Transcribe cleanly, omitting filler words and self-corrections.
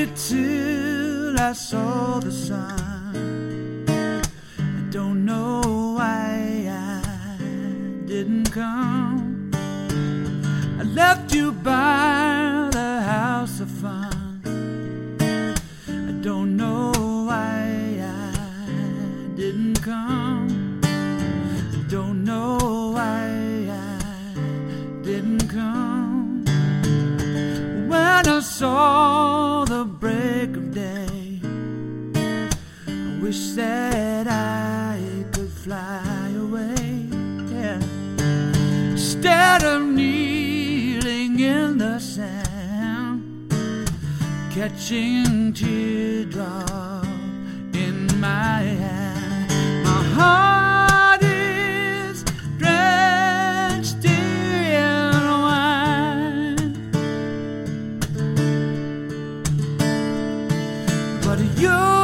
waited till I saw the sun. I don't know why I didn't come. I left you by the house of fun. I don't know why I didn't come. I don't know why I didn't come. When I saw the break of day, I wish that I could fly away, yeah. Instead of kneeling in the sand, catching teardrops in my hand. My heart is drenched in wine, but you